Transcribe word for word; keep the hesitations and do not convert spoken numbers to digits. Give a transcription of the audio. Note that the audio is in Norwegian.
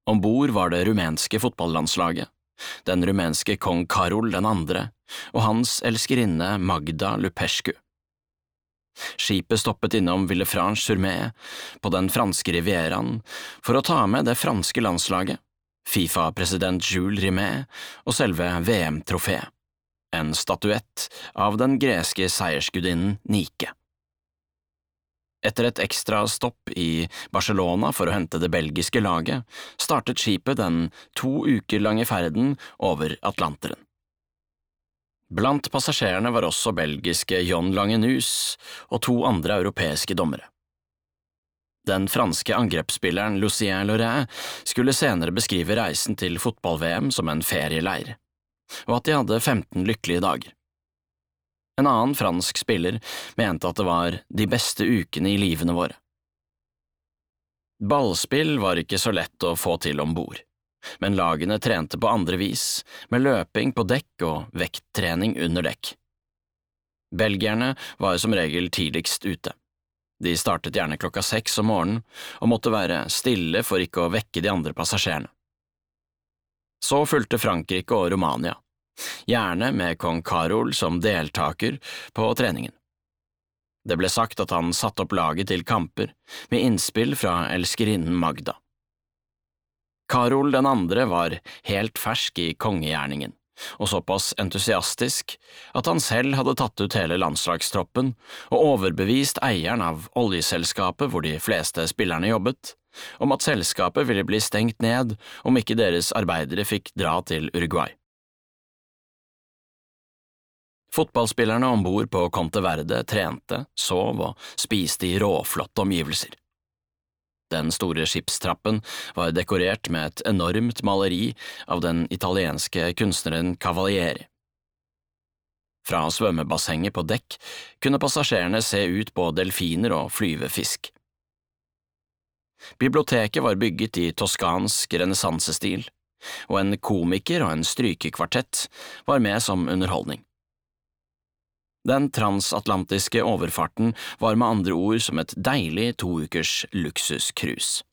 Ombord var det rumenske fotballandslaget, den rumenske kong Karol den andre og hans elskerinne Magda Lupescu. Skipet stoppet innom Villefranche-sur-Mer på den franske rivieraen for å ta med det franske landslaget, FIFA-president Jules Rimet og selve V M-trofeet, en statuett av den greske seiersgudinnen Nike. Etter et ekstra stopp i Barcelona for å hente det belgiske laget, startet skipet den to uker lange ferden over Atlanteren. Blant passasjerene var også belgiske John Langenus og to andre europeiske dommere. Den franske angrepsspilleren Lucien Lorrain skulle senere beskrive reisen til fotball-V M som en ferieleir, og at de hadde femten lykkelige dager. En annen fransk spiller mente at det var de beste ukene i livene våre. Ballspill var ikke så lett å få til ombord, men lagene trente på andre vis, med løping på dekk og vekttrening under dekk. Belgierne var som regel tidligst ute. De startet gjerne klokka seks om morgenen og måtte være stille for ikke å vekke de andre passasjerene. Så fulgte Frankrike og Romania, gjerne med kong Karol som deltaker på treningen. Det ble sagt at han satte opp laget til kamper, med innspill fra elskerinnen Magda. Karol den andre var helt fersk i kongegjerningen, og såpass entusiastisk at han selv hadde tatt ut hele landslagstroppen og overbevist eieren av oljeselskapet hvor de fleste spillerne jobbet, om at selskapet ville bli stengt ned om ikke deres arbeidere fikk dra til Uruguay. Fotballspillerne ombord på Conte Verde trente, sov og spiste i råflotte omgivelser. Den store skipstrappen var dekorert med et enormt maleri av den italienske kunstneren Cavalieri. Fra svømmebassenget på dekk kunne passasjerene se ut på delfiner og flyvefisk. Biblioteket var bygget i toskansk renessansestil, og en komiker og en strykekvartett var med som underholdning. Den transatlantiske overfarten var med andre ord som et deilig to ukers luksuscruise.